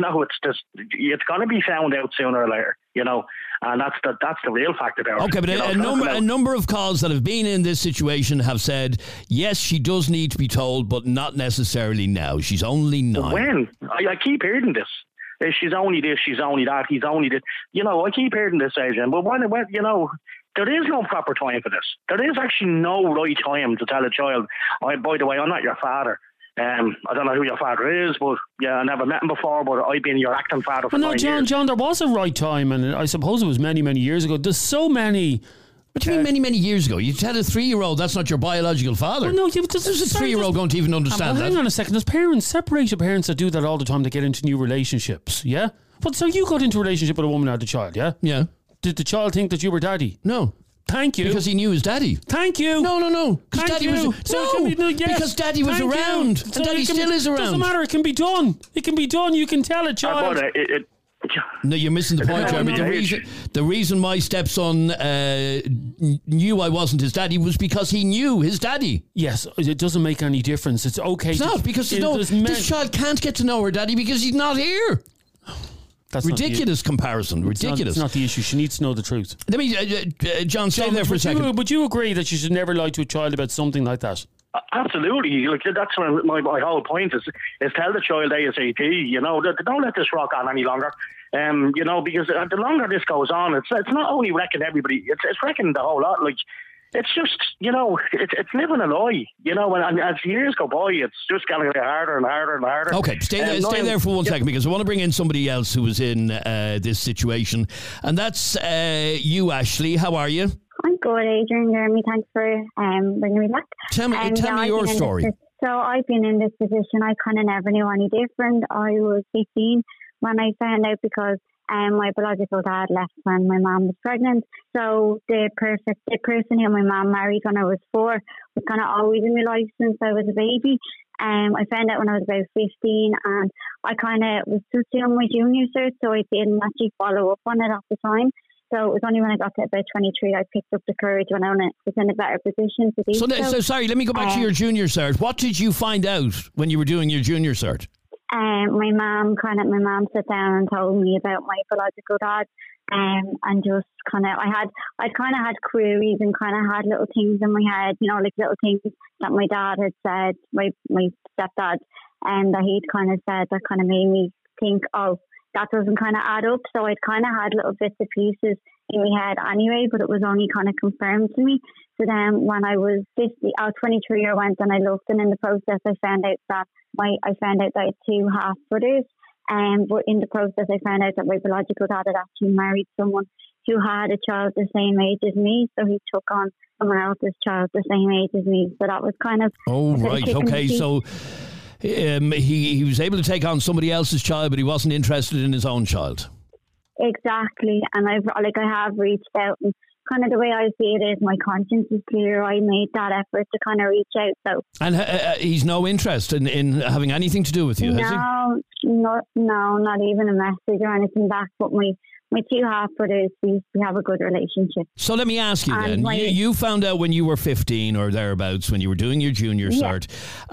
It's going to be found out sooner or later. And that's the real fact about it. Okay, but a number of calls that have been in this situation have said yes, she does need to be told, but not necessarily now. She's only 9. When I keep hearing this, she's only this, she's only that, he's only this. I keep hearing this, Adrian. But when there is no proper time for this. There is actually no right time to tell a child, by the way, I'm not your father. I don't know who your father is, but I never met him before, but I've been your acting father for 9 years. John, there was a right time, and I suppose it was many, many years ago. There's so many... What do you mean many, many years ago? You tell a 3-year-old that's not your biological father. Well, no, there's a 3-year-old going to even understand that. Hang on a second. There's separated parents that do that all the time to get into new relationships, yeah? But so you got into a relationship with a woman and had a child, yeah? Yeah. Did the child think that you were daddy? No. Thank you. Because he knew his daddy. Thank you. No. Because daddy was because daddy was around. And daddy still is around. Doesn't matter. It can be done. It can be done. You can tell a child. No, you're missing the point, Jeremy. The reason my stepson knew I wasn't his daddy was because he knew his daddy. Yes, it doesn't make any difference. It's okay. It's not, because this child can't get to know her daddy because he's not here. That's ridiculous comparison. Ridiculous. It's not the issue. She needs to know the truth. Let me, John, stay there for a second. Would you agree that you should never lie to a child about something like that? Absolutely. That's my whole point is tell the child ASAP. Don't let this rock on any longer. Because the longer this goes on, it's not only wrecking everybody. It's wrecking the whole lot. It's just, it's living a lie, and as years go by, it's just going to get harder and harder and harder. Okay, stay there for 1 second, because I want to bring in somebody else who was in this situation, and that's you, Ashley. How are you? I'm good, Adrian. Jeremy, thanks for bringing me back. Tell me your story. So I've been in this position. I kind of never knew any different. I was 15 when I found out, because my biological dad left when my mum was pregnant. So the person who my mum married when I was 4 was kind of always in my life since I was a baby. I found out when I was about 15, and I kind of was just doing my junior cert, so I didn't actually follow up on it at the time. So it was only when I got to about 23 I picked up the courage when I was in a better position to do so. So sorry, let me go back to your junior cert. What did you find out when you were doing your junior cert? My mum sat down and told me about my biological dad, and just I'd kind of had queries and kind of had little things in my head, like little things that my dad had said, my stepdad, and that he'd kind of said that kind of made me think, oh, that doesn't kind of add up. So I'd kind of had little bits and pieces in my head anyway, but it was only kind of confirmed to me. So then when I was 23, I went and I looked, and in the process I found out that I had 2 half brothers. But in the process I found out that my biological dad had actually married someone who had a child the same age as me. So he took on someone else's child the same age as me. So that was kind of... Oh, right. Okay. So he was able to take on somebody else's child, but he wasn't interested in his own child. Exactly. And I have reached out, and kind of the way I see it is my conscience is clear. I made that effort to kind of reach out. So. And he's no interest in having anything to do with you, has he? No, not even a message or anything back. But my my two half brothers, we have a good relationship. So let me ask you And then. You found out when you were 15 or thereabouts, when you were doing your junior cert.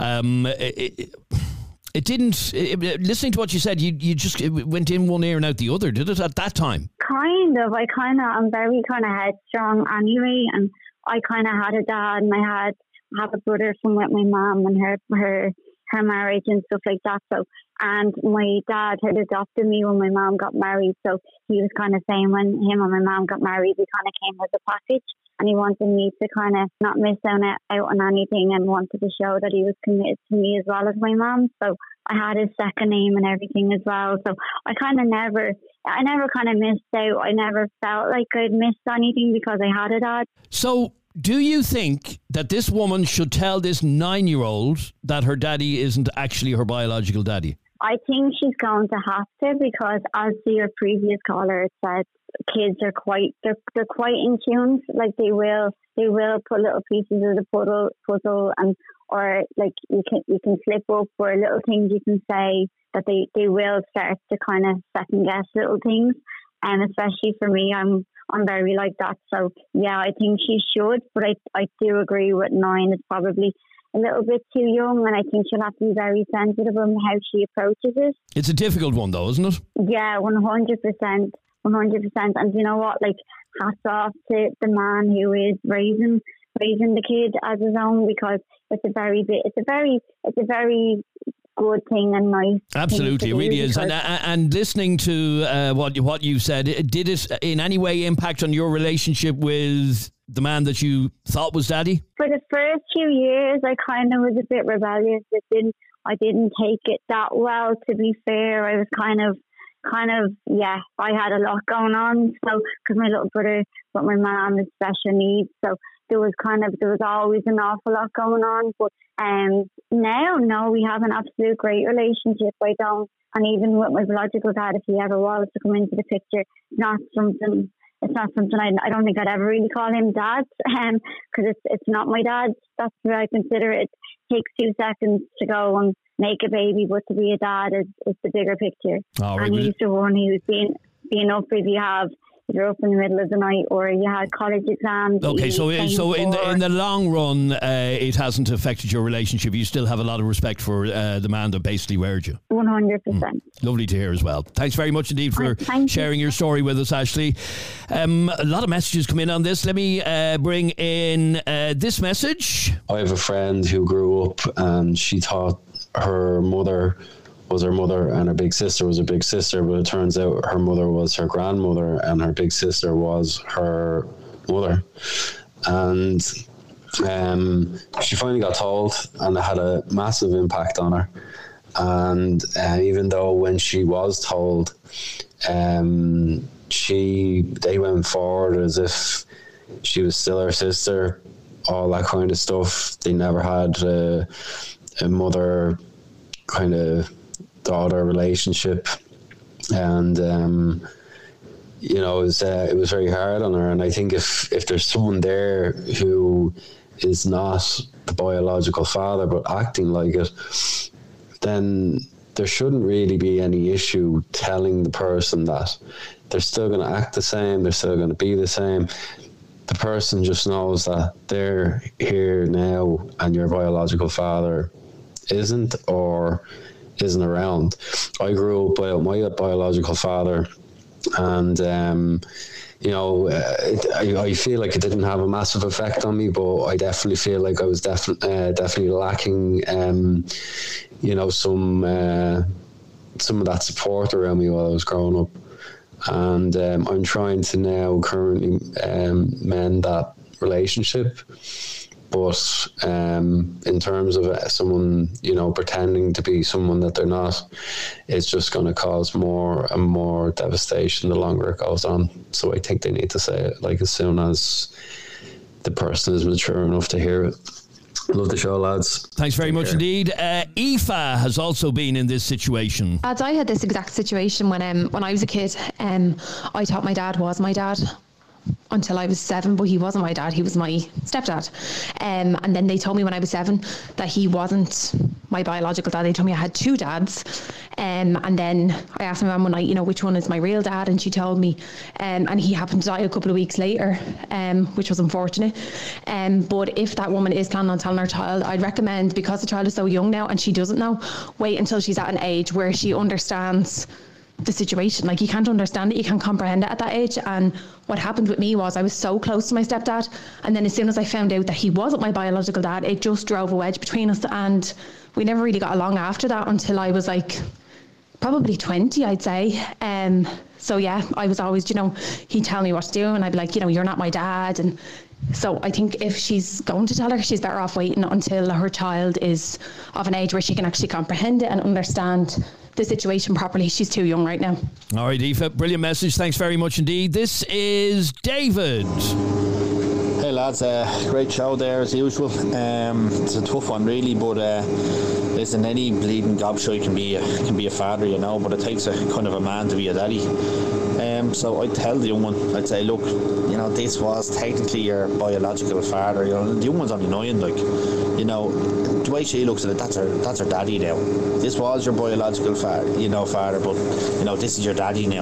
It didn't. Listening to what you said, you just it went in one ear and out the other, did it? At that time, Kind of. I'm very kind of headstrong anyway, and I kind of had a dad, and I have a brother from with my mum and her marriage and stuff like that. So, and my dad had adopted me when my mum got married. So he was kind of saying when him and my mum got married, we kind of came as a package. And he wanted me to kind of not miss out on anything, and wanted to show that he was committed to me as well as my mum. So I had his second name and everything as well. So I never kind of missed out. I never felt like I'd missed anything because I had a dad. So do you think that this woman should tell this 9-year-old that her daddy isn't actually her biological daddy? I think she's going to have to, because as to your previous caller had said, kids are they're quite in tune. Like they will put little pieces of the puzzle, and or like you can slip up, or little things you can say that they will start to kind of second guess little things. And especially for me, I'm very like that. So yeah, I think she should, but I do agree with 9. It's probably a little bit too young, and I think she'll have to be very sensitive on how she approaches it. It's a difficult one though, isn't it? Yeah, 100%. 100%. And you know what? Like, hats off to the man who is raising the kid as his own, because it's a very good thing and nice. Absolutely, it really is. And listening to what you said, did it in any way impact on your relationship with the man that you thought was daddy? For the first few years, I kind of was a bit rebellious. I didn't take it that well, to be fair. I was kind of, I had a lot going on. So, because my little brother, but my mum has special needs. So there was always an awful lot going on. But now, no, we have an absolute great relationship. And even with my biological dad, if he ever was to come into the picture, it's not something I don't think I'd ever really call him dad, because it's not my dad. That's the way I consider it. It takes 2 seconds to go and make a baby, but to be a dad is the bigger picture. Right, and he's the one who's being up if you're up in the middle of the night, or you had college exams. Okay, so in the long run, it hasn't affected your relationship. You still have a lot of respect for the man that basically reared you. 100%. Lovely to hear as well. Thanks very much indeed for sharing your story with us, Ashley. A lot of messages come in on this. Let me bring in this message. I have a friend who grew up and she thought her mother was her mother and her big sister was her big sister, but it turns out her mother was her grandmother and her big sister was her mother. And she finally got told, and it had a massive impact on her. And even though when she was told, they went forward as if she was still her sister, all that kind of stuff. They never had a mother kind of daughter relationship, and it was very hard on her. And I think if there's someone there who is not the biological father but acting like it, then there shouldn't really be any issue telling the person that. They're still going to act the same, they're still going to be the same. The person just knows that they're here now and your biological father isn't around. I grew up without my biological father, and I feel like it didn't have a massive effect on me, but I definitely feel like I was definitely lacking some of that support around me while I was growing up. And I'm trying to now currently mend that relationship. But in terms of someone, pretending to be someone that they're not, it's just going to cause more and more devastation the longer it goes on. So I think they need to say it as soon as the person is mature enough to hear it. Love the show, lads. Thanks very much indeed. Aoife has also been in this situation. Lads, I had this exact situation when I was a kid. I thought my dad was my dad. until I was 7, but he wasn't my dad, he was my stepdad. And then they told me when I was 7 that he wasn't my biological dad. They told me I had 2 dads. And then I asked my mum one night, which one is my real dad? And she told me, and he happened to die a couple of weeks later, which was unfortunate. But if that woman is planning on telling her child, I'd recommend, because the child is so young now and she doesn't know, wait until she's at an age where she understands the situation. Like, you can't understand it, you can't comprehend it at that age. And what happened with me was I was so close to my stepdad, and then as soon as I found out that he wasn't my biological dad, it just drove a wedge between us, and we never really got along after that until I was like probably 20, I'd say. So yeah, I was always, he'd tell me what to do and I'd be like, you're not my dad. And so I think if she's going to tell her, she's better off waiting until her child is of an age where she can actually comprehend it and understand the situation properly. She's too young right now. All right, Aoife, brilliant message. Thanks very much indeed. This is David. Hey lads, great show there as usual. It's a tough one really, but listen, any bleeding gobshite can be a father, but it takes a kind of a man to be a daddy. So I'd tell the young one, I'd say, look, this was technically your biological father. The young one's only 9, the way she looks at it, that's her daddy now. This was your biological father, but this is your daddy now.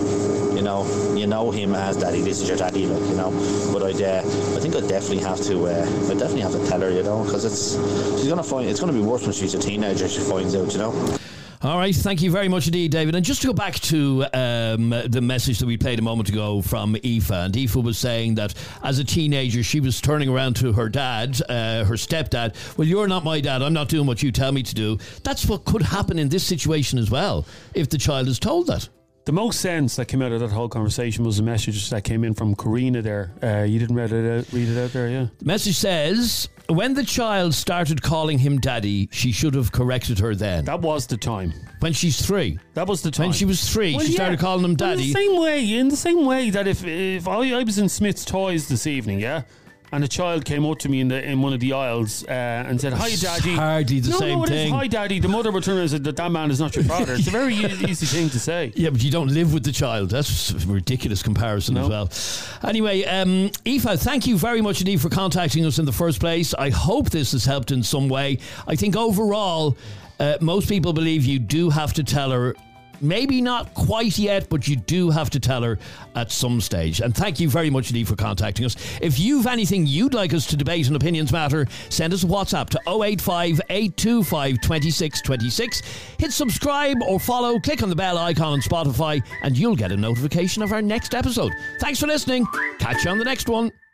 You know him as daddy. This is your daddy, But I think I definitely have to tell her, because it's gonna be worse when she's a teenager. She finds out, All right, thank you very much indeed, David. And just to go back to the message that we played a moment ago from Aoife, and Aoife was saying that as a teenager she was turning around to her dad, her stepdad, well, you're not my dad, I'm not doing what you tell me to do. That's what could happen in this situation as well, if the child is told that. The most sense that came out of that whole conversation was a message that came in from Karina there. You didn't read it out there, yeah? The message says, when the child started calling him daddy, she should have corrected her then. That was the time. When she's 3. That was the time. When she was 3, she started calling him daddy. In the same way that if I was in Smith's Toys this evening, yeah, and a child came up to me in one of the aisles and said, "Hi, Daddy." Hardly the same thing. Hi, Daddy. The mother would turn and said that man is not your father. It's a very easy thing to say. Yeah, but you don't live with the child. That's a ridiculous comparison as well. Anyway, Aoife, thank you very much indeed for contacting us in the first place. I hope this has helped in some way. I think overall, most people believe you do have to tell her. Maybe not quite yet, but you do have to tell her at some stage. And thank you very much indeed for contacting us. If you've anything you'd like us to debate on Opinions Matter, send us a WhatsApp to 085 825 2626. Hit subscribe or follow, click on the bell icon on Spotify, and you'll get a notification of our next episode. Thanks for listening. Catch you on the next one.